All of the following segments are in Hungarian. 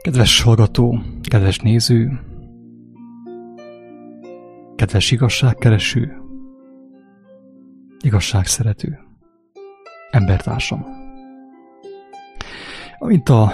Kedves hallgató, kedves néző, kedves igazságkereső, igazságszerető, embertársam. Amint a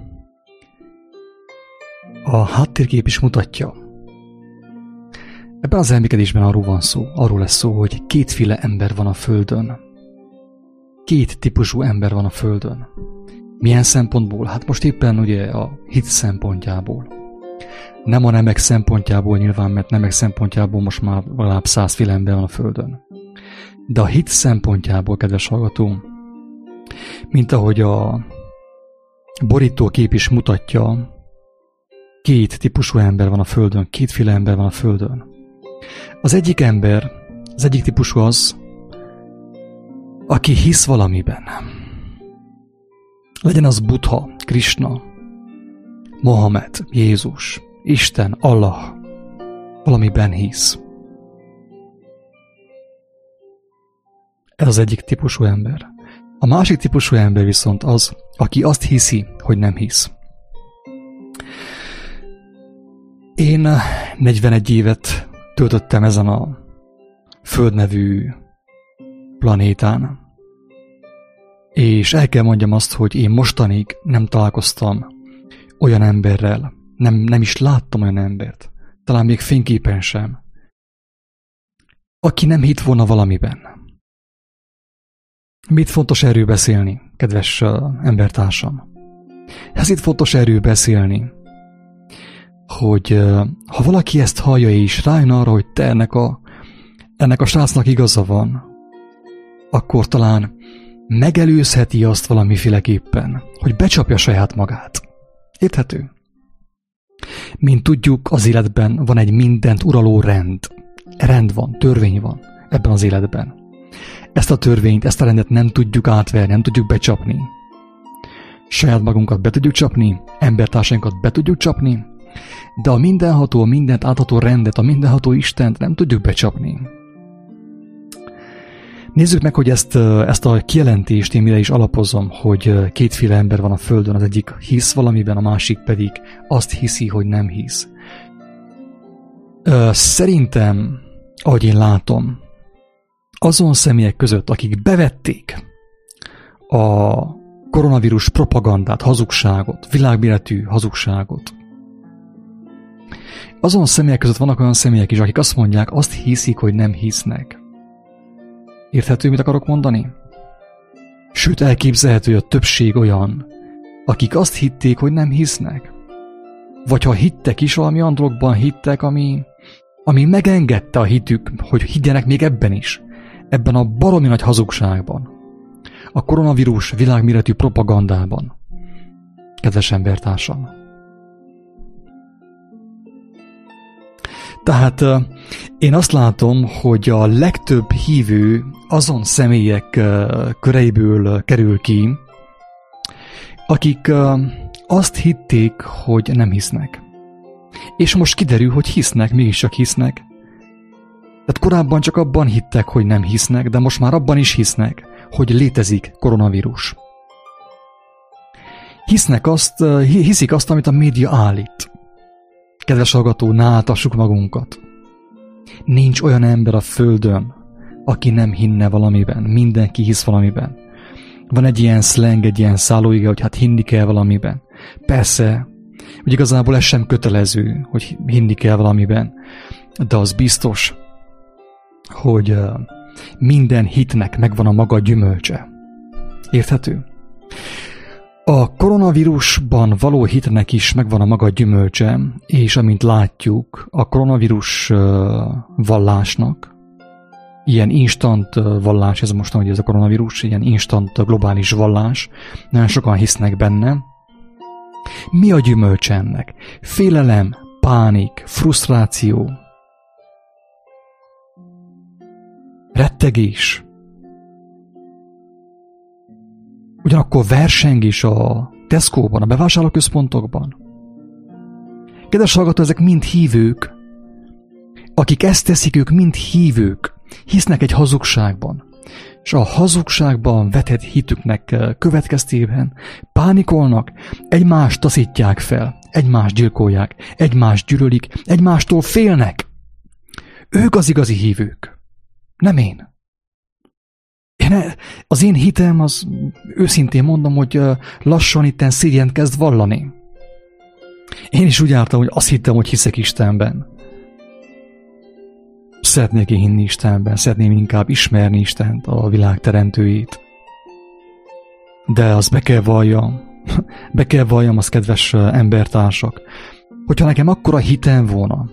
háttérkép is mutatja, ebben az elmékedésben arról lesz szó, hogy kétféle ember van a Földön. Két típusú ember van a Földön. Milyen szempontból? Hát most éppen ugye a hit szempontjából. Nem a nemek szempontjából nyilván, mert nemek szempontjából most már legalább 100 féle ember van a Földön. De a hit szempontjából, kedves hallgató, mint ahogy a borítókép is mutatja, két típusú ember van a Földön, kétféle ember van a Földön. Az egyik típusú az, aki hisz valamiben. Legyen az Buddha, Krishna, Mohamed, Jézus, Isten, Allah, valamiben hisz. Ez az egyik típusú ember. A másik típusú ember viszont az, aki azt hiszi, hogy nem hisz. Én 41 évet töltöttem ezen a Föld nevű planétán, és el kell mondjam azt, hogy én mostanig nem találkoztam olyan emberrel, nem is láttam olyan embert, talán még fényképen sem, aki nem hitt volna valamiben. Mit fontos erről beszélni, kedves embertársam? Ez itt fontos erről beszélni, hogy ha valaki ezt hallja és rájön arra, hogy te ennek a srácnak igaza van, akkor talán megelőzheti azt valamiféleképpen, hogy becsapja saját magát. Érthető? Mint tudjuk, az életben van egy mindent uraló rend. Rend van, törvény van ebben az életben. Ezt a törvényt, ezt a rendet nem tudjuk átverni, nem tudjuk becsapni. Saját magunkat be tudjuk csapni, embertársainkat be tudjuk csapni, de a mindenható, a mindent átható rendet, a mindenható Istent nem tudjuk becsapni. Nézzük meg, hogy ezt a kijelentést én mire is alapozom, hogy kétféle ember van a Földön, az egyik hisz valamiben, a másik pedig azt hiszi, hogy nem hisz. Szerintem, ahogy én látom, azon személyek között, akik bevették a koronavírus propagandát, hazugságot, világméretű hazugságot, azon személyek között vannak olyan személyek is, akik azt mondják, azt hiszik, hogy nem hisznek. Érthető, mit akarok mondani? Sőt, elképzelhető, hogy a többség olyan, akik azt hitték, hogy nem hisznek. Vagy ha hittek is, valami olyan dologban hittek, ami megengedte a hitük, hogy higgyenek még ebben is. Ebben a baromi nagy hazugságban. A koronavírus világméretű propagandában. Kedves embertársam! Tehát én azt látom, hogy a legtöbb hívő azon személyek köreiből kerül ki, akik azt hitték, hogy nem hisznek. És most kiderül, hogy hisznek, mégiscsak hisznek. Tehát korábban csak abban hittek, hogy nem hisznek, de most már abban is hisznek, hogy létezik koronavírus. Hiszik azt, amit a média állít. Kedves hallgató, ne áltassuk magunkat. Nincs olyan ember a Földön, aki nem hinne valamiben. Mindenki hisz valamiben. Van egy ilyen szleng, egy ilyen szállóige, hogy hát hinni kell valamiben. Persze, hogy igazából ez sem kötelező, hogy hinni kell valamiben. De az biztos, hogy minden hitnek megvan a maga gyümölcse. Érthető? A koronavírusban való hitnek is megvan a maga gyümölcse, és amint látjuk, a koronavírus vallásnak, ilyen instant vallás, ez most, hogy ez a koronavírus, ilyen instant globális vallás, nagyon sokan hisznek benne. Mi a gyümölcse ennek? Félelem, pánik, frusztráció, rettegés. Ugyanakkor versengés a Tesco-ban, a bevásárlóközpontokban. Kedves hallgató, ezek mind hívők. Akik ezt teszik, ők mind hívők. Hisznek egy hazugságban. És a hazugságban vetett hitüknek következtében pánikolnak, egymást taszítják fel, egymást gyilkolják, egymást gyűlölik, egymástól félnek. Ők az igazi hívők, nem én. Az én hitem, az őszintén mondom, hogy lassan itten szégyent kezd vallani. Én is úgy jártam, hogy azt hittem, hogy hiszek Istenben. Szeretnék én hinni Istenben, szeretném inkább ismerni Istent, a világ teremtőjét. De azt be kell valljam, az kedves embertársak, hogyha nekem akkora hitem volna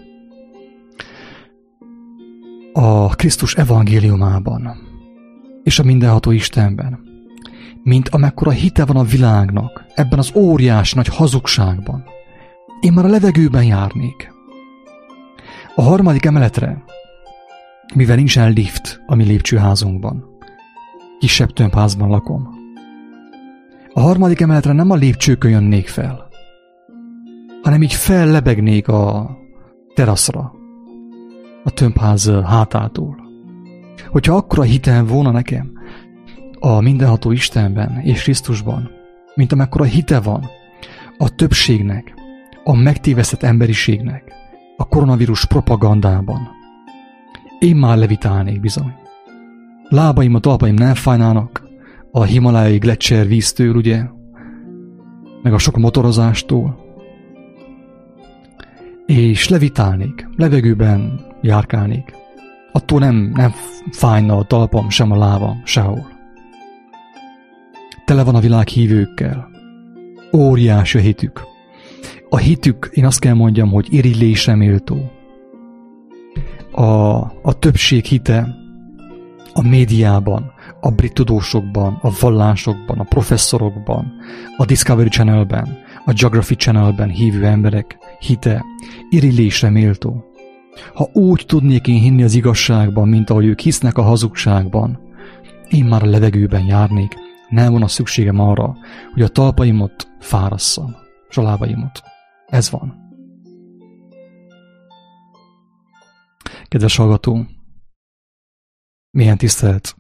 a Krisztus evangéliumában és a mindenható Istenben, mint amekkora hite van a világnak ebben az óriási nagy hazugságban, én már a levegőben járnék. A 3. emeletre, mivel nincsen lift a mi lépcsőházunkban, kisebb tömbházban lakom, a 3. emeletre nem a lépcsőkön jönnék fel, hanem így fellebegnék a teraszra, a tömbház hátától. Hogyha akkora hitem volna nekem a mindenható Istenben és Krisztusban, mint amekkora hite van a többségnek, a megtévesztett emberiségnek, a koronavírus propagandában, én már levitálnék bizony. Lábaim, a talpaim nem fájnának a himalájai gleccser víztől, ugye, meg a sok motorozástól, és levitálnék, levegőben járkálnék. Attól nem fájna a talpam, sem a lábam, sehol. Tele van a világ hívőkkel. Óriási a hitük. A hitük, én azt kell mondjam, hogy irigylésre méltó. A többség hite a médiában, a brit tudósokban, a vallásokban, a professzorokban, a Discovery Channelben, a Geography Channelben hívő emberek hite irigylésre méltó. Ha úgy tudnék én hinni az igazságban, mint ahogy ők hisznek a hazugságban, én már a levegőben járnék, nem volna szükségem arra, hogy a talpaimot fárasszam, és a lábaimat. Ez van. Kedves hallgató, milyen tisztelt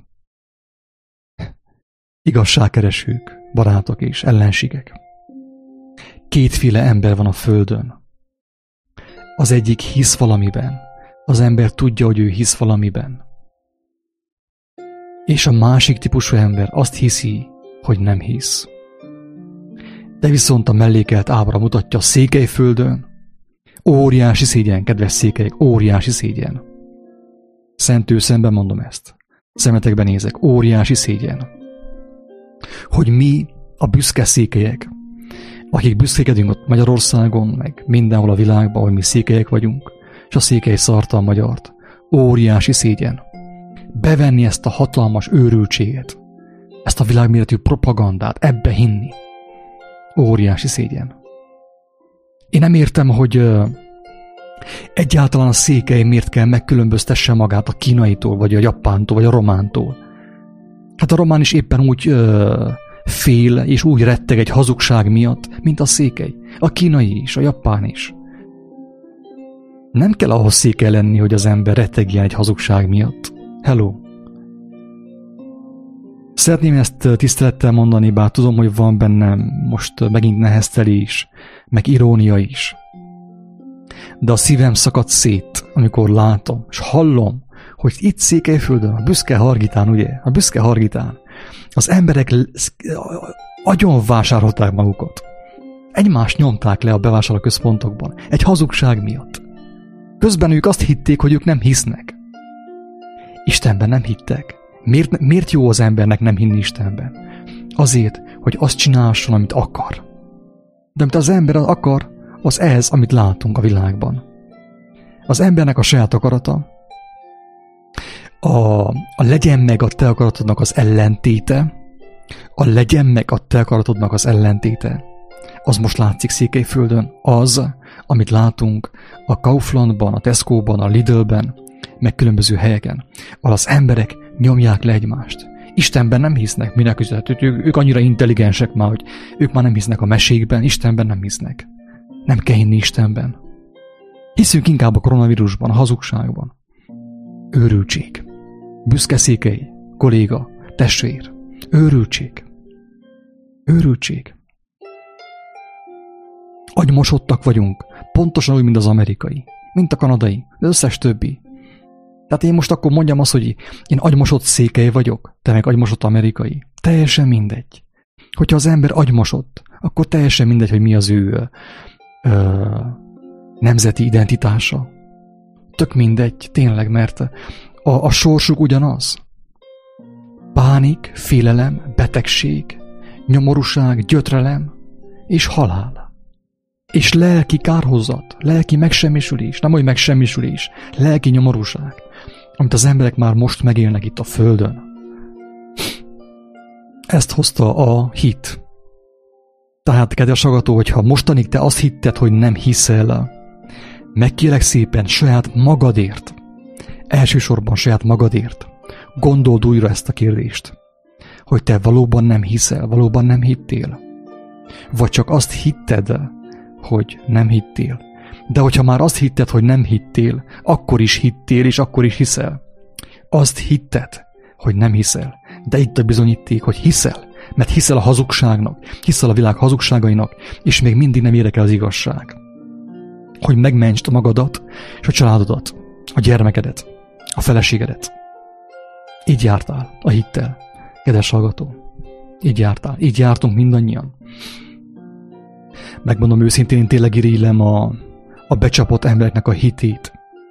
igazságkeresők, barátok és ellenségek. Kétféle ember van a földön. Az egyik hisz valamiben, az ember tudja, hogy ő hisz valamiben. És a másik típusú ember azt hiszi, hogy nem hisz. De viszont a mellékelt ábra mutatja a Székelyföldön. Óriási szégyen, kedves székelyek, óriási szégyen. Szentül szemben mondom ezt. Szemetekben nézek, óriási szégyen. Hogy mi, a büszke székelyek, akik büszkékedünk ott Magyarországon, meg mindenhol a világban, hogy mi székelyek vagyunk, és a székely szarta a magyart. Óriási szégyen. Bevenni ezt a hatalmas őrültséget, ezt a világméretű propagandát, ebbe hinni. Óriási szégyen. Én nem értem, hogy egyáltalán a székely miért kell megkülönböztesse magát a kínaitól, vagy a japántól, vagy a romántól. Hát a román is éppen úgy fél, és úgy retteg egy hazugság miatt, mint a székely. A kínai is, a japán is. Nem kell ahhoz székely lenni, hogy az ember rettegjen egy hazugság miatt. Hello! Szeretném ezt tisztelettel mondani, bár tudom, hogy van bennem most megint neheztelés, meg irónia is. De a szívem szakad szét, amikor látom, és hallom, hogy itt Székelyföldön, a büszke Hargitán, ugye, a büszke Hargitán, az emberek agyon vásárolták magukat. Egymást nyomták le a bevásárlóközpontokban, egy hazugság miatt. Közben ők azt hitték, hogy ők nem hisznek. Istenben nem hittek. Miért jó az embernek nem hinni Istenben? Azért, hogy azt csinálhasson, amit akar. De amit az ember akar, az ez, amit látunk a világban. Az embernek a saját akarata, a legyen meg a te akaratodnak az ellentéte, a legyen meg a te akaratodnak az ellentéte, az most látszik Székelyföldön, az, amit látunk a Kauflandban, a Tesco-ban, a Lidlben, meg különböző helyeken, ahol az emberek nyomják le egymást. Istenben nem hisznek, minek között. Ők annyira intelligensek már, hogy ők már nem hisznek a mesékben, Istenben nem hisznek. Nem kell hinni Istenben. Hiszünk inkább a koronavírusban, a hazugságban. Őrültség. Büszke székely, kolléga, testvér. Őrültség. Őrültség. Agymosodtak vagyunk, pontosan úgy, mint az amerikai, mint a kanadai, az összes többi. Tehát én most akkor mondjam azt, hogy én agymosott székely vagyok, te meg agymosott amerikai. Teljesen mindegy. Hogyha az ember agymosott, akkor teljesen mindegy, hogy mi az ő nemzeti identitása. Tök mindegy, tényleg, mert a sorsuk ugyanaz. Pánik, félelem, betegség, nyomorúság, gyötrelem és halál. És lelki kárhozat, lelki megsemmisülés, nem hogy megsemmisülés, lelki nyomorúság, amit az emberek már most megélnek itt a Földön. Ezt hozta a hit. Tehát, kedves hallgató, hogyha mostanig te azt hitted, hogy nem hiszel, megkérlek szépen saját magadért, elsősorban saját magadért, gondold újra ezt a kérdést, hogy te valóban nem hiszel, valóban nem hittél, vagy csak azt hitted, hogy nem hittél. De hogyha már azt hitted, hogy nem hittél, akkor is hittél, és akkor is hiszel. Azt hitted, hogy nem hiszel, de itt a bizonyíték, hogy hiszel, mert hiszel a hazugságnak, hiszel a világ hazugságainak, és még mindig nem érdekel az igazság. Hogy megmentsd magadat, és a családodat, a gyermekedet, a feleségedet. Így jártál a hittel, kedves hallgató. Így jártál, így jártunk mindannyian. Megmondom őszintén, én tényleg irigylem a becsapott embereknek a hitét.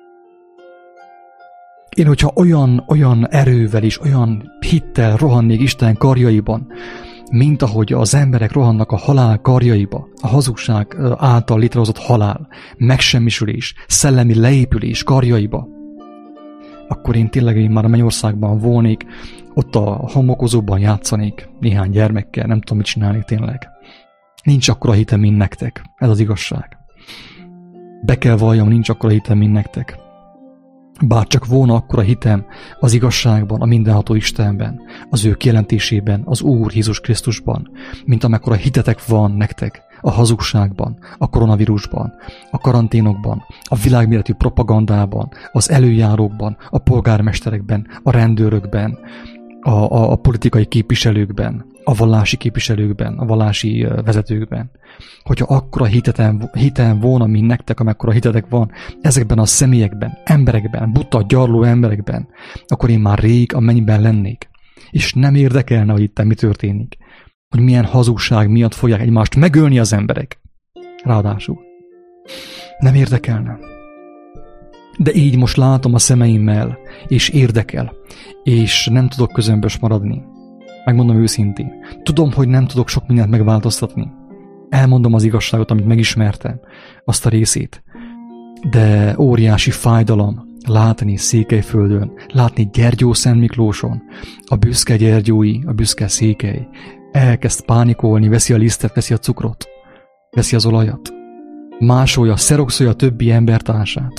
Én, hogyha olyan erővel és olyan hittel rohannék Isten karjaiban, mint ahogy az emberek rohannak a halál karjaiba, a hazugság által létrehozott halál, megsemmisülés, szellemi leépülés karjaiba, akkor én tényleg már a mennyországban volnék, ott a homokozóban játszanék néhány gyermekkel, nem tudom, mit csinálni tényleg. Nincs akkora hitem, mint nektek. Ez az igazság. Be kell valljam, nincs akkora hitem, mint nektek. Bár csak volna akkora hitem az igazságban, a mindenható Istenben, az ő kijelentésében, az Úr Jézus Krisztusban, mint amekkora hitetek van nektek a hazugságban, a koronavírusban, a karanténokban, a világméretű propagandában, az előjárókban, a polgármesterekben, a rendőrökben, a politikai képviselőkben, a vallási képviselőkben, a vallási vezetőkben. Hogyha akkora hitem volna, mint nektek, amekkora hitetek van ezekben a személyekben, emberekben, buta, gyarló emberekben, akkor én már rég a mennyben lennék. És nem érdekelne, hogy itt mi történik. Hogy milyen hazugság miatt fogják egymást megölni az emberek. Ráadásul. Nem érdekelne. De így most látom a szemeimmel, és érdekel, és nem tudok közömbös maradni. Megmondom őszintén. Tudom, hogy nem tudok sok mindent megváltoztatni. Elmondom az igazságot, amit megismertem, azt a részét. De óriási fájdalom látni Székelyföldön, látni Gyergyószentmiklóson, a büszke gyergyói, a büszke Székely elkezd pánikolni, veszi a lisztet, veszi a cukrot, veszi az olajat, másolja, szerokszolja a többi embertársát.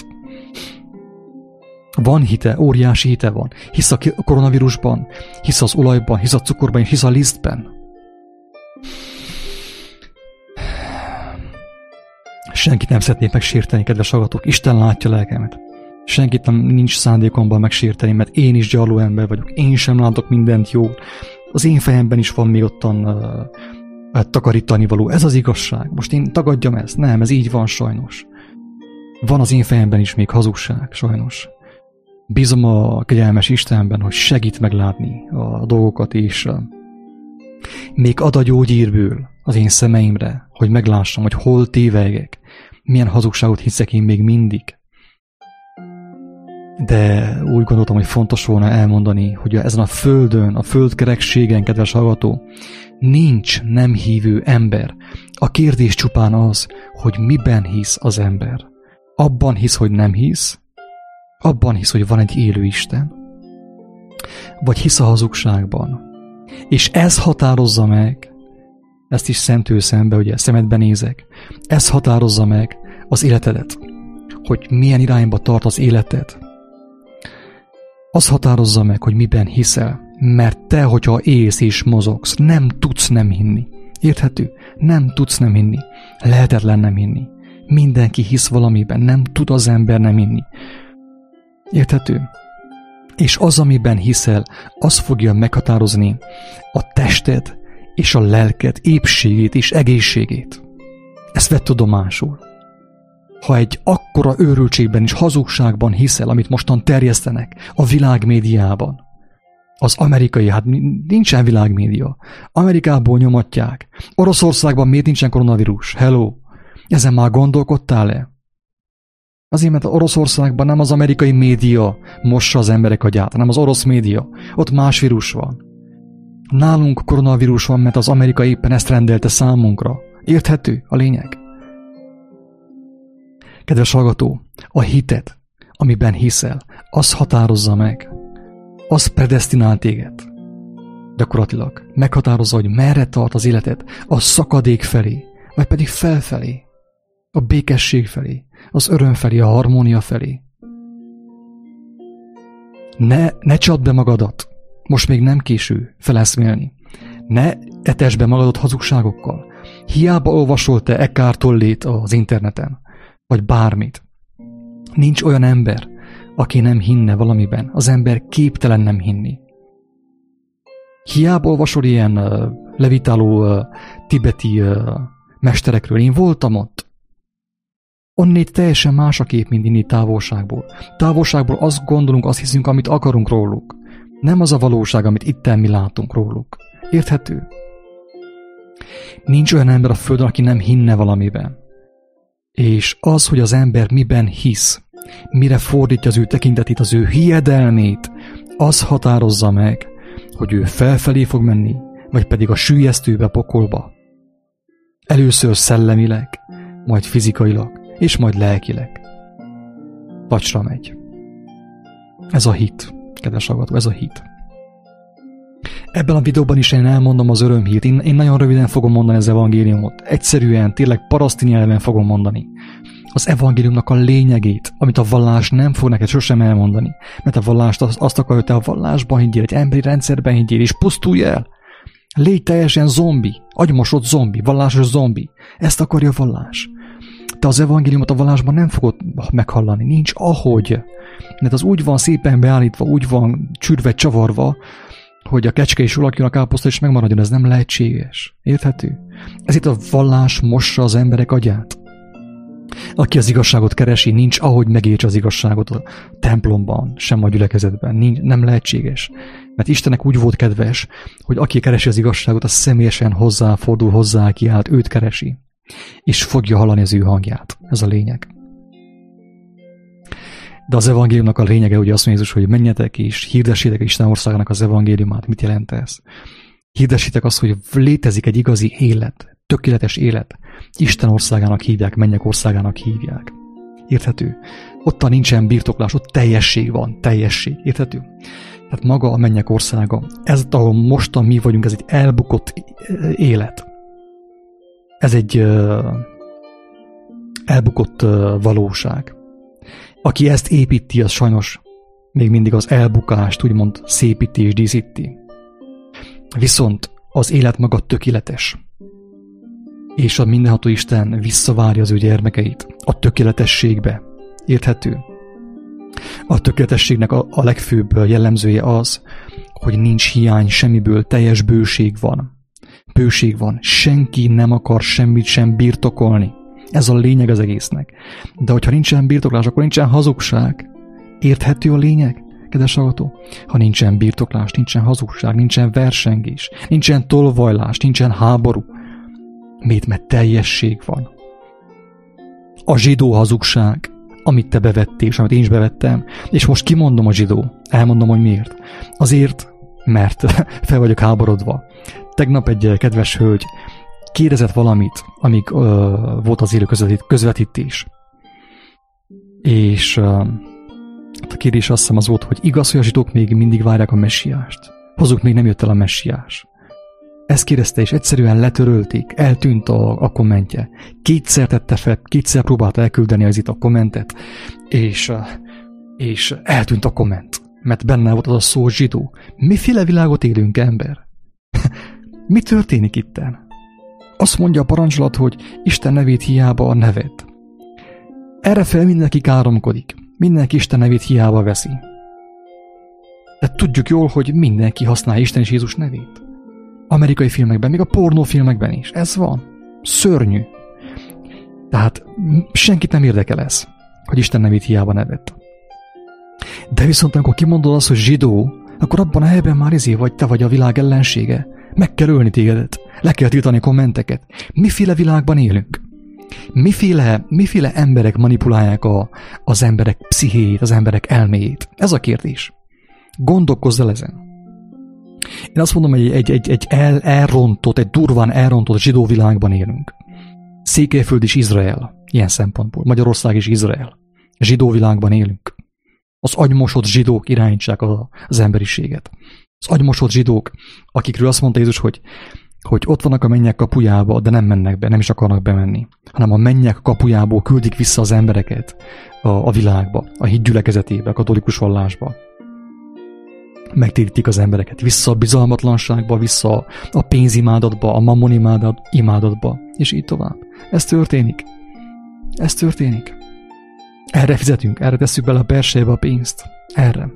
Van hite, óriási hite van. Hisz a koronavírusban, hisz az olajban, hisz a cukorban, és hisz a lisztben. Senkit nem szeretnék megsérteni, kedves hallgatók. Isten látja lelkemet. Senkit nem nincs szándékomban megsérteni, mert én is gyarló ember vagyok. Én sem látok mindent jól. Az én fejemben is van még ottan takarítani való. Ez az igazság. Most én tagadjam ezt? Nem, ez így van sajnos. Van az én fejemben is még hazugság, sajnos. Bízom a kegyelmes Istenben, hogy segít meglátni a dolgokat, és még ad a gyógyírből az én szemeimre, hogy meglássam, hogy hol tévegek, milyen hazugságot hiszek én még mindig. De úgy gondoltam, hogy fontos volna elmondani, hogy ezen a földön, a földkerekségen, kedves hallgató, nincs nem hívő ember. A kérdés csupán az, hogy miben hisz az ember. Abban hisz, hogy nem hisz, abban hisz, hogy van egy élő Isten, vagy hisz a hazugságban. És ez határozza meg, ezt is szemtől szembe, ugye szemedbe nézek, ez határozza meg az életedet, hogy milyen irányba tart az életed. Az határozza meg, hogy miben hiszel, mert te, hogyha élsz és mozogsz, nem tudsz nem hinni. Érthető? Nem tudsz nem hinni. Lehetetlen nem hinni. Mindenki hisz valamiben, nem tud az ember nem hinni. Érthető? És az, amiben hiszel, az fogja meghatározni a tested és a lelked épségét és egészségét. Ezt vedd tudomásul. Ha egy akkora őrültségben és hazugságban hiszel, amit mostan terjesztenek a világmédiában, az amerikai, hát nincsen világmédia. Amerikából nyomatják. Oroszországban miért nincsen koronavírus? Hello! Ezen már gondolkodtál-e? Azért, mert Oroszországban nem az amerikai média mossa az emberek agyát, hanem az orosz média. Ott más vírus van. Nálunk koronavírus van, mert az Amerika éppen ezt rendelte számunkra. Érthető a lényeg? Kedves hallgató, a hited, amiben hiszel, az határozza meg. Az predesztinál téged. Gyakorlatilag meghatározza, hogy merre tart az életed, a szakadék felé, vagy pedig felfelé, a békesség felé, az öröm felé, a harmónia felé. Ne csapd be magadat, most még nem késő feleszmélni. Ne etesd be magadat hazugságokkal. Hiába olvasol te Eckhart Tollét az interneten, vagy bármit. Nincs olyan ember, aki nem hinne valamiben. Az ember képtelen nem hinni. Hiába olvasol ilyen levitáló tibeti mesterekről. Én voltam ott. Onnét teljesen más a kép, mint inni távolságból. Távolságból azt gondolunk, azt hiszünk, amit akarunk róluk. Nem az a valóság, amit itten mi látunk róluk. Érthető? Nincs olyan ember a földön, aki nem hinne valamiben. És az, hogy az ember miben hisz, mire fordítja az ő tekintetét, az ő hiedelmét, az határozza meg, hogy ő felfelé fog menni, vagy pedig a süllyesztőbe, pokolba. Először szellemileg, majd fizikailag, és majd lelkileg. Vacsra megy. Ez a hit, kedves hallgató, ez a hit. Ebben a videóban is én elmondom az örömhírt. Én nagyon röviden fogom mondani az evangéliumot. Egyszerűen, tényleg paraszti nyelven fogom mondani. Az evangéliumnak a lényegét, amit a vallás nem fog neked sosem elmondani. Mert a vallást azt akarja, hogy te a vallásban higgyél, egy emberi rendszerben higgyél, és pusztulj el. Légy teljesen zombi, agymosott zombi, vallásos zombi. Ezt akarja a vallás. Te az evangéliumot a vallásban nem fogod meghallani. Nincs ahogy. Mert az úgy van szépen beállítva, úgy van csürve, csavarva, hogy a kecske is ulakjon, a káposzta is megmaradjon, ez nem lehetséges. Érthető? Ezért a vallás mossa az emberek agyát. Aki az igazságot keresi, nincs ahogy megértse az igazságot a templomban, sem a gyülekezetben. Nem lehetséges. Mert Istennek úgy volt kedves, hogy aki keresi az igazságot, az személyesen hozzáfordul, hozzá kiált, őt keresi. És fogja hallani az ő hangját. Ez a lényeg. De az evangéliumnak a lényege, ugye azt mondja Jézus, hogy menjetek és hirdessétek Isten országának az evangéliumát. Mit jelent ez? Hirdessétek azt, hogy létezik egy igazi élet, tökéletes élet. Isten országának hívják, mennyek országának hívják. Érthető? Ottan nincsen birtoklás, ott teljesség van, teljesség. Érthető? Tehát maga a mennyek országa, ez, ahol mostan mi vagyunk, ez egy elbukott élet. Ez egy elbukott valóság. Aki ezt építi, az sajnos még mindig az elbukást úgymond szépíti és díszíti. Viszont az élet maga tökéletes. És a mindenható Isten visszavárja az ő gyermekeit a tökéletességbe. Érthető? A tökéletességnek a legfőbb jellemzője az, hogy nincs hiány semmiből, teljes bőség van. Bőség van. Senki nem akar semmit sem birtokolni. Ez a lényeg az egésznek. De hogyha nincsen birtoklás, akkor nincsen hazugság. Érthető a lényeg, kedves hallgató? Ha nincsen birtoklás, nincsen hazugság, nincsen versengés, nincsen tolvajlás, nincsen háború. Miért? Mert teljesség van. A zsidó hazugság, amit te bevettél, és amit én is bevettem, és most kimondom a zsidó. Elmondom, hogy miért. Azért, mert fel vagyok háborodva. Tegnap egy kedves hölgy kérdezett valamit, amíg volt az élő közvetítés. És a kérdés azt hiszem az volt, hogy igaz, hogy a zsidók még mindig várják a messiást. Hozzuk még nem jött el a messiás. Ezt kérdezte, és egyszerűen letörölték, eltűnt a kommentje. Kétszer tette fel, kétszer próbált elküldeni az itt a kommentet, és eltűnt a komment. Mert benne volt az a szó zsidó. Miféle világot élünk, ember? Mi történik itten? Azt mondja a parancsolat, hogy Isten nevét hiába a neved. Errefel mindenki káromkodik. Mindenki Isten nevét hiába veszi. De tudjuk jól, hogy mindenki használja Isten és Jézus nevét. Amerikai filmekben, még a pornófilmekben is. Ez van. Szörnyű. Tehát senkit nem érdekel ez, hogy Isten nevét hiába nevett. De viszont amikor kimondod azt, hogy zsidó, akkor abban a helyben már vagy te vagy a világ ellensége. Meg kell ölni tégedet, le kell tiltani kommenteket. Miféle világban élünk? Miféle emberek manipulálják az emberek pszichéjét, az emberek elméjét? Ez a kérdés. Gondolkozz el ezen. Én azt mondom, hogy egy durván elrontott zsidó világban élünk. Székelyföld és Izrael, ilyen szempontból. Magyarország és Izrael. Zsidó világban élünk. Az agymosott zsidók irányítsák az emberiséget. Az agymosott zsidók, akikről azt mondta Jézus, hogy ott vannak a mennyek kapujába, de nem mennek be, nem is akarnak bemenni, hanem a mennyek kapujából küldik vissza az embereket a világba, a hit gyülekezetébe, a katolikus vallásba. Megtérítik az embereket vissza a bizalmatlanságba, vissza a pénzimádatba, a mammon imádatba, és így tovább. Ez történik. Ez történik. Erre fizetünk, erre tesszük bele a persejbe a pénzt. Erre.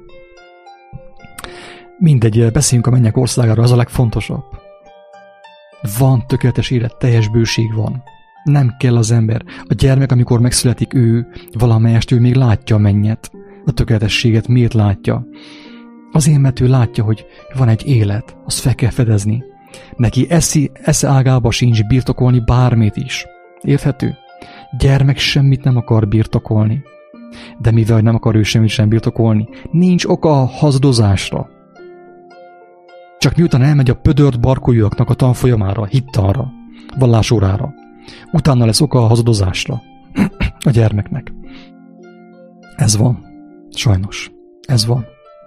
Mindegy, beszéljünk a mennyek országára, az a legfontosabb. Van tökéletes élet, teljes bőség van. Nem kell az ember. A gyermek, amikor megszületik, ő valamelyest, ő még látja a mennyet, a tökéletességet. Miért látja? Azért, mert ő látja, hogy van egy élet, azt fel kell fedezni. Neki esze ágába sincs birtokolni bármit is. Érthető? Gyermek semmit nem akar birtokolni. De mivel nem akar ő semmit sem birtokolni, nincs oka a hazudozásra. Csak miután elmegy a pödört barkójúaknak a tanfolyamára, hittanra, vallásórára, utána lesz oka a hazudozásra a gyermeknek. Ez van. Sajnos. Ez van.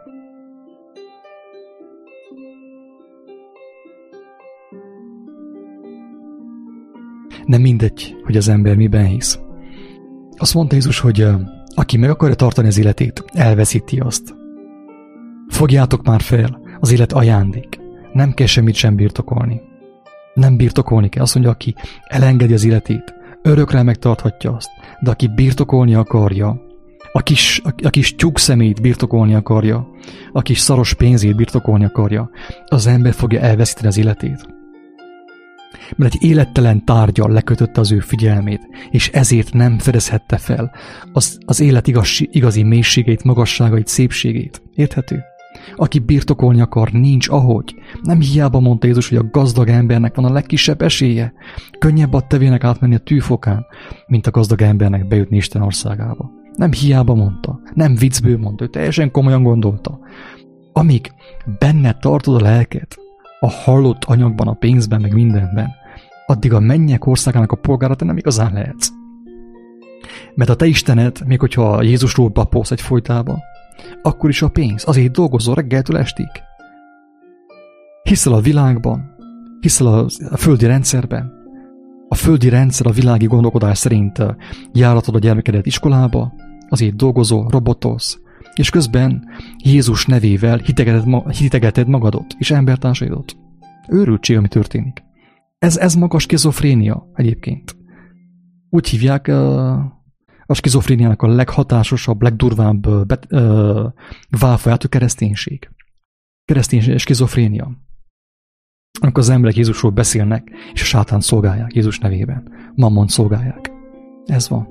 Nem mindegy, hogy az ember miben hisz. Azt mondta Jézus, hogy aki meg akarja tartani az életét, elveszíti azt. Fogjátok már fel, az élet ajándék. Nem kell semmit sem birtokolni. Nem birtokolni kell. Azt mondja, aki elengedi az életét, örökre megtarthatja azt. De aki birtokolni akarja, a kis tyúk szemét birtokolni akarja, a kis szaros pénzét birtokolni akarja, az ember fogja elveszíteni az életét. Mert egy élettelen tárgyal lekötötte az ő figyelmét, és ezért nem fedezhette fel az élet igazi mélységét, magasságait, szépségét. Érthető? Aki birtokolni akar, nincs ahogy. Nem hiába mondta Jézus, hogy a gazdag embernek van a legkisebb esélye. Könnyebb a tevének átmenni a tűfokán, mint a gazdag embernek bejutni Isten országába. Nem hiába mondta, nem viccből mondta, ő teljesen komolyan gondolta. Amíg benne tartod a lelket, a hallott anyagban, a pénzben, meg mindenben, addig a mennyek országának a polgára te nem igazán lehetsz. Mert a te Istened, még hogyha Jézusról papolsz egy folytába, akkor is a pénz, azért dolgozol reggeltől estig. Hiszel a világban, hiszel a földi rendszerben. A földi rendszer a világi gondolkodás szerint járatod a gyermekedet iskolába, azért dolgozol, robotolsz, és közben Jézus nevével hitegeted magadot és embertársaidat. Őrültség, ami történik. Ez maga a skizofrénia egyébként. Úgy hívják a skizofréniának a leghatásosabb, legdurvább válfaját a kereszténység. Kereszténység, skizofrénia. Amikor az emberek Jézusról beszélnek, és a sátánt szolgálják Jézus nevében. Mammont szolgálják. Ez van.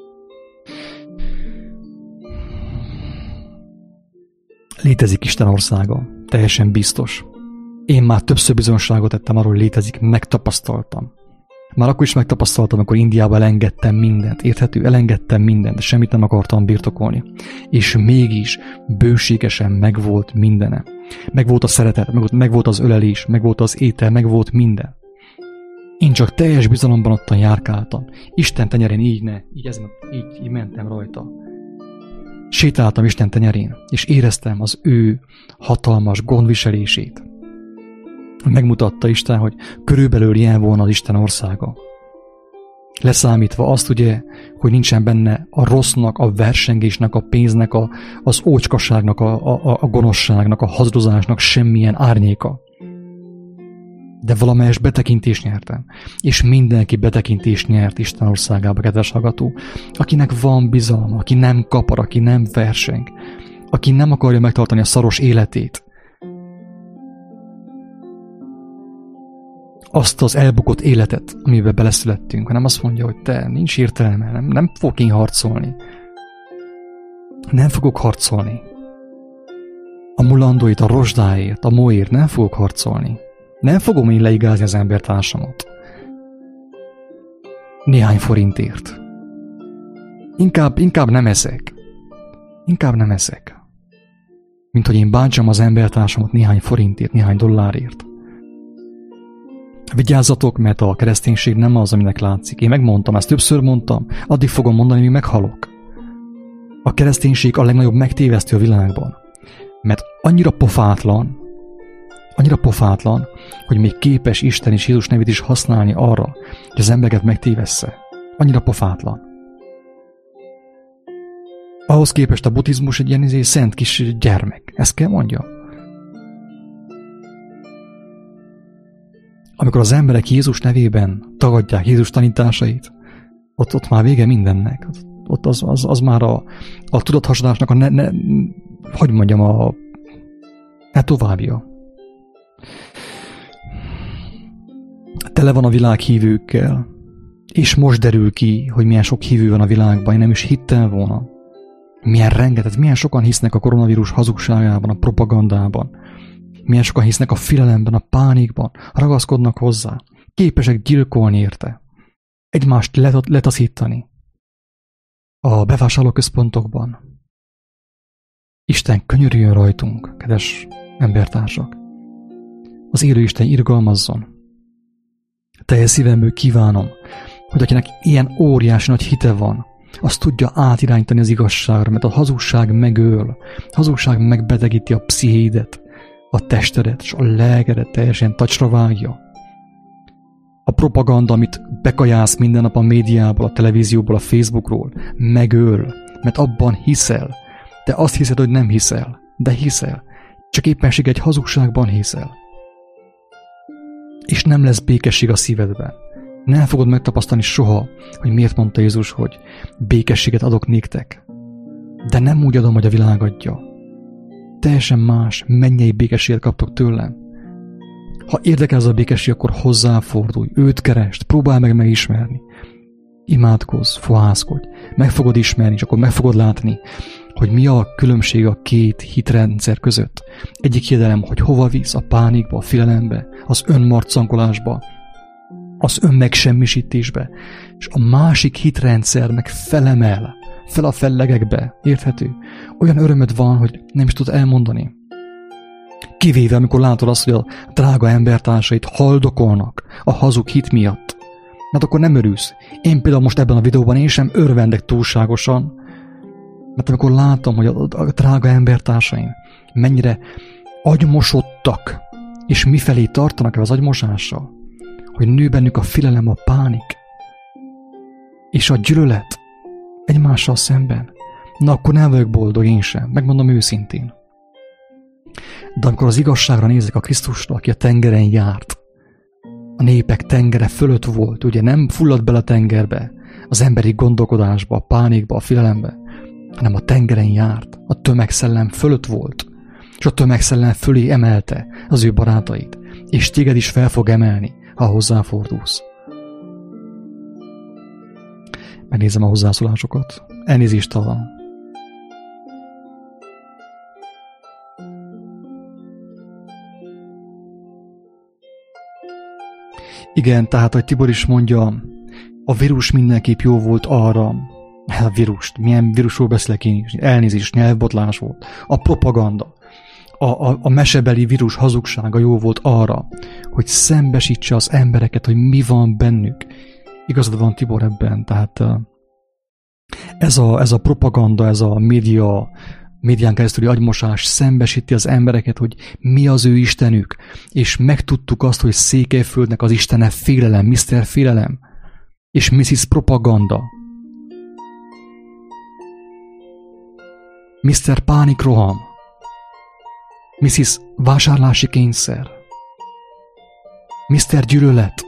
Létezik Isten országa. Teljesen biztos. Én már többször bizonyosságot tettem arról, hogy létezik, megtapasztaltam. Már akkor is megtapasztaltam, amikor Indiába elengedtem mindent. Érthető? Elengedtem mindent, de semmit nem akartam birtokolni. És mégis bőségesen megvolt mindene. Megvolt a szeretet, megvolt az ölelés, megvolt az étel, megvolt minden. Én csak teljes bizalomban ottan járkáltam. Isten tenyerén így mentem rajta. Sétáltam Isten tenyerén, és éreztem az ő hatalmas gondviselését. Megmutatta Isten, hogy körülbelül ilyen volna az Isten országa. Leszámítva azt ugye, hogy nincsen benne a rossznak, a versengésnek, a pénznek, az ócskaságnak, a gonoszságnak, a hazudozásnak semmilyen árnyéka. De valamelyes betekintést nyertem. És mindenki betekintést nyert Isten országába, kedves hallgató. Akinek van bizalma, aki nem kapar, aki nem verseng, aki nem akarja megtartani a szaros életét, azt az elbukott életet, amiben beleszülettünk, hanem azt mondja, hogy te, nincs értelme, nem fogok én harcolni. Nem fogok harcolni. A mulandóit, a rozsdáért, a móért nem fogok harcolni. Nem fogom én leigázni az embertársamat. Néhány forintért. Inkább nem eszek. Inkább nem eszek. Mint hogy én bántsam az embertársamat néhány forintért, néhány dollárért. Vigyázzatok, mert a kereszténység nem az, aminek látszik. Én megmondtam, ezt többször mondtam, addig fogom mondani, míg meghalok. A kereszténység a legnagyobb megtévesztő a világban. Mert annyira pofátlan, hogy még képes Isten és Jézus nevét is használni arra, hogy az embereket megtévessze. Annyira pofátlan. Ahhoz képest a buddhizmus egy ilyen szent kis gyermek. Ezt kell mondjam. Amikor az emberek Jézus nevében tagadják Jézus tanításait, ott már vége mindennek. Ott az már a tudathasadásnak hogy mondjam, ne továbbja. Tele van a világ hívőkkel, és most derül ki, hogy milyen sok hívő van a világban, én nem is hittem volna. Milyen sokan hisznek a koronavírus hazugságában, a propagandában. Milyen sokan hisznek a félelemben, a pánikban, ragaszkodnak hozzá. Képesek gyilkolni érte. Egymást letaszítani. A bevásárlóközpontokban. Isten könyörüljön rajtunk, kedves embertársak. Az élő Isten irgalmazzon. Teljes szívemből kívánom, hogy akinek ilyen óriási nagy hite van, azt tudja átirányítani az igazságra, mert a hazugság megöl, a hazugság megbetegíti a pszichédet, a testedet, és a lelkedet teljesen tacsra vágja. A propaganda, amit bekajász minden nap a médiából, a televízióból, a Facebookról, megöl, mert abban hiszel. Te azt hiszed, hogy nem hiszel, de hiszel. Csak éppenség egy hazugságban hiszel. És nem lesz békesség a szívedben. Nem fogod megtapasztalni soha, hogy miért mondta Jézus, hogy békességet adok néktek. De nem úgy adom, hogy a világ adja. Teljesen más, mennyei békességet kaptok tőlem. Ha érdekel az a békesség, akkor hozzáfordulj, őt keresd, próbálj meg megismerni. Imádkozz, fohászkodj, meg fogod ismerni, és akkor meg fogod látni, hogy mi a különbség a két hitrendszer között. Egyik hiedelem, hogy hova visz, a pánikba, a félelembe, az önmarcankolásba, az önmegsemmisítésbe, és a másik hitrendszer meg felemel, fel a fellegekbe, érthető? Olyan örömöd van, hogy nem is tud elmondani. Kivéve, amikor látod azt, hogy a drága embertársait haldokolnak a hazug hit miatt. Mert akkor nem örülsz. Én például most ebben a videóban én sem örvendek túlságosan, mert amikor látom, hogy a drága embertársaim mennyire agymosodtak, és mifelé tartanak az agymosással, hogy nő bennük a félelem, a pánik, és a gyűlölet egymással szemben, na akkor nem vagyok boldog én sem, megmondom őszintén. De amikor az igazságra nézek a Krisztusra, aki a tengeren járt, a népek tengere fölött volt, ugye nem fulladt bele a tengerbe, az emberi gondolkodásba, a pánikba, a félelembe, hanem a tengeren járt, a tömegszellem fölött volt, és a tömegszellem fölé emelte az ő barátait, és téged is fel fog emelni, ha hozzáfordulsz. Megnézem a hozzászólásokat. Elnézést talán. Igen, tehát, hogy Tibor is mondja, a vírus mindenképp jó volt arra, a vírust, milyen vírusról beszélek én is, elnézést, nyelvbotlás volt, a propaganda, a mesebeli vírus hazugsága jó volt arra, hogy szembesítse az embereket, hogy mi van bennük. Igazad van, Tibor, ebben, tehát ez a propaganda, ez a médián keresztüli agymosás szembesíti az embereket, hogy mi az ő Istenük, és megtudtuk azt, hogy Székelyföldnek az Istene félelem, Mr. Félelem, és Mrs. Propaganda, Mr. Pánikroham, Mrs. Vásárlási kényszer, Mr. Gyűlölet.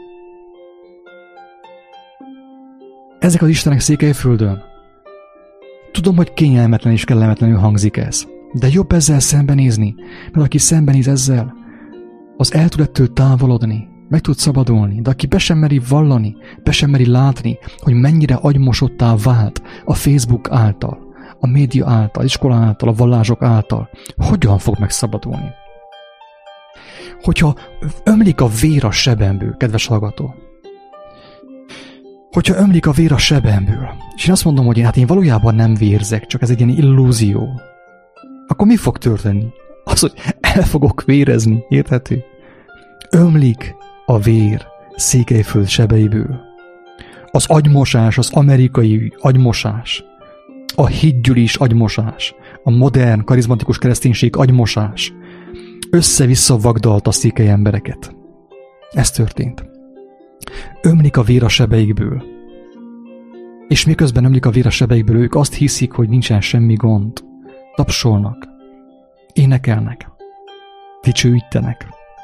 Ezek az istenek Székelyföldön. Tudom, hogy kényelmetlen és kellemetlenül hangzik ez, de jobb ezzel szembenézni, mert aki szembenéz ezzel, az el tud ettől távolodni, meg tud szabadulni, de aki be sem meri vallani, be sem meri látni, hogy mennyire agymosottá vált a Facebook által, a média által, iskola által, a vallások által, hogyan fog megszabadulni? Hogyha ömlik a vér a sebemből, kedves hallgató, hogyha ömlik a vér a sebemből, és én azt mondom, hogy én valójában nem vérzek, csak ez egy ilyen illúzió, akkor mi fog történni? Az, hogy el fogok vérezni, érthető? Ömlik a vér Székelyföld sebeiből. Az agymosás, az amerikai agymosás, a hitgyűlés agymosás, a modern, karizmatikus kereszténység agymosás össze-vissza vagdalt a székely embereket. Ez történt. Ömlik a vér a sebeikből. És miközben ömlik a vér a sebeikből, ők azt hiszik, hogy nincsen semmi gond. Tapsolnak, énekelnek, dicsőítenek.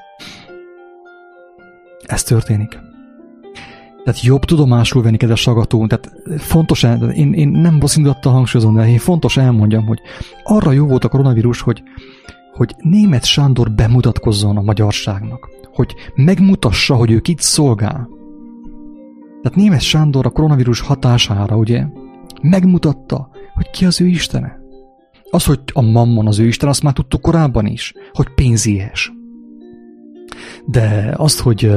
Ez történik. Tehát jobb tudomásul venni, kedves hallgató, tehát fontos, én nem bosszindulattal hangsúlyozom, de én fontos elmondjam, hogy arra jó volt a koronavírus, hogy Németh Sándor bemutatkozzon a magyarságnak, hogy megmutassa, hogy ő kit szolgál. Tehát Németh Sándor a koronavírus hatására, ugye, megmutatta, hogy ki az ő istene. Az, hogy a Mammon az ő isten, azt már tudtuk korábban is, hogy pénzéhes. De azt, hogy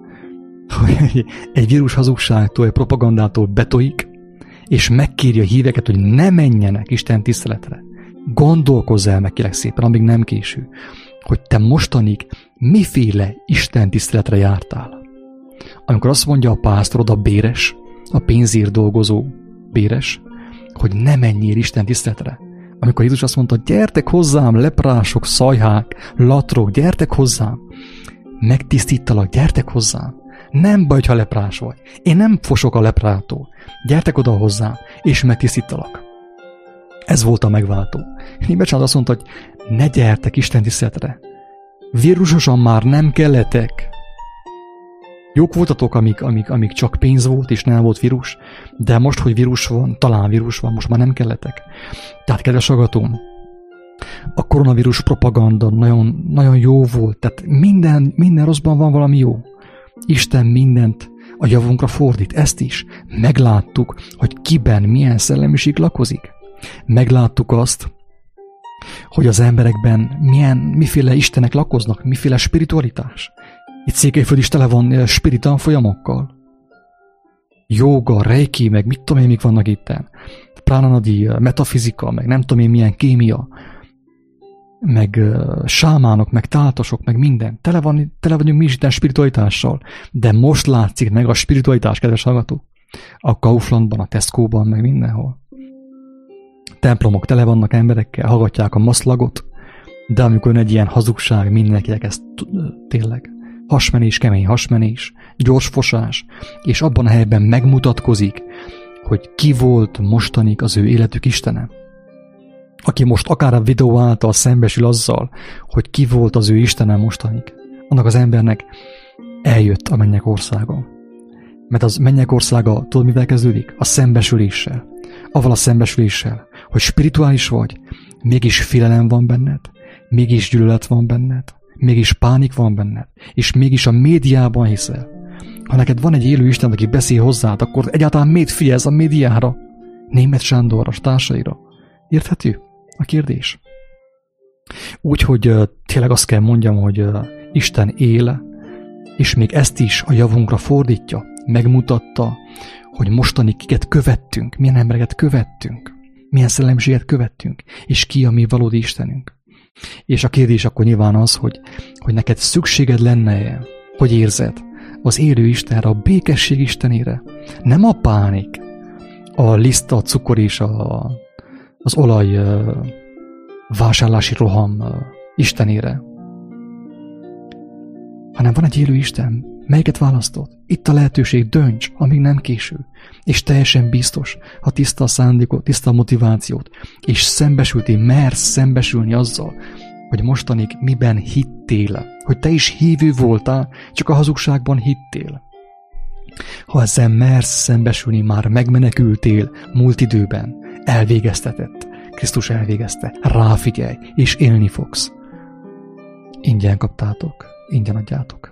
egy vírus hazugságtól, egy propagandától betojik, és megkéri a híveket, hogy ne menjenek Isten tiszteletre. Gondolkozz el meg, kérlek szépen, amíg nem késő, hogy te mostanig miféle Isten tiszteletre jártál. Amikor azt mondja a pásztorod, a béres, a pénzért dolgozó béres, hogy ne menjél Isten tiszteletre. Amikor Jézus azt mondta, gyertek hozzám, leprások, szajhák, latrok, gyertek hozzám, megtisztítalak, gyertek hozzám. Nem baj, ha leprás vagy. Én nem fosok a leprától. Gyertek oda hozzám, és megtisztítalak. Ez volt a megváltó. Németh Sándor azt mondta, hogy ne gyertek Isten tiszteletre. Vírusosan már nem kelletek. Jók voltatok, amíg csak pénz volt, és nem volt vírus, de most, hogy vírus van, talán vírus van, most már nem kelletek. Tehát, kedves hallgatóm, a koronavírus propaganda nagyon, nagyon jó volt, tehát minden rosszban van valami jó. Isten mindent a javunkra fordít, ezt is. Megláttuk, hogy kiben milyen szellemiség lakozik. Megláttuk azt, hogy az emberekben miféle istenek lakoznak, miféle spiritualitás. Itt Székelyföld is tele van spiritan folyamokkal. Jóga, reiki, meg mit tudom én, mik vannak itten. Pránanadi, metafizika, meg nem tudom én milyen kémia, meg sámánok, meg táltosok, meg minden. Tele vagyunk mi is itten spiritualitással. De most látszik meg a spiritualitás, kedves hallgató. A Kauflandban, a Tesco-ban, meg mindenhol. Templomok tele vannak emberekkel, hallgatják a maszlagot, de amikor egy ilyen hazugság, mindenkinek ez tényleg hasmenés, kemény hasmenés, gyors fosás, és abban a helyben megmutatkozik, hogy ki volt mostanig az ő életük istene. Aki most akár a videó által szembesül azzal, hogy ki volt az ő istene mostanig, annak az embernek eljött a mennyek országa. Mert az mennyek országa, tudod mivel kezdődik? A szembesüléssel. Avval a szembesüléssel, hogy spirituális vagy, mégis félelem van benned, mégis gyűlölet van benned, mégis pánik van benned, és mégis a médiában hiszel. Ha neked van egy élő Isten, aki beszél hozzád, akkor egyáltalán miért figyelsz a médiára? Németh Sándorra, társaira. Érthető a kérdés? Úgyhogy tényleg azt kell mondjam, hogy Isten él, és még ezt is a javunkra fordítja. Megmutatta, hogy mostanig kiket követtünk, milyen embereket követtünk, milyen szellemiséget követtünk, és ki a mi valódi Istenünk. És a kérdés akkor nyilván az, hogy neked szükséged lenne, hogy érzed az élő Istenre, a békesség Istenére. Nem a pánik, a liszt, a cukor és az olaj vásárlási roham Istenére, hanem van egy élő Isten. Melyiket választod? Itt a lehetőség, dönts, amíg nem késő. És teljesen biztos, ha tiszta a szándékot, tiszta a motivációt, és szembesültél, mersz szembesülni azzal, hogy mostanig miben hittél, hogy te is hívő voltál, csak a hazugságban hittél. Ha ezzel mersz szembesülni, már megmenekültél múlt időben, elvégeztetett, Krisztus elvégezte, ráfigyelj, és élni fogsz. Ingyen kaptátok, ingyen adjátok.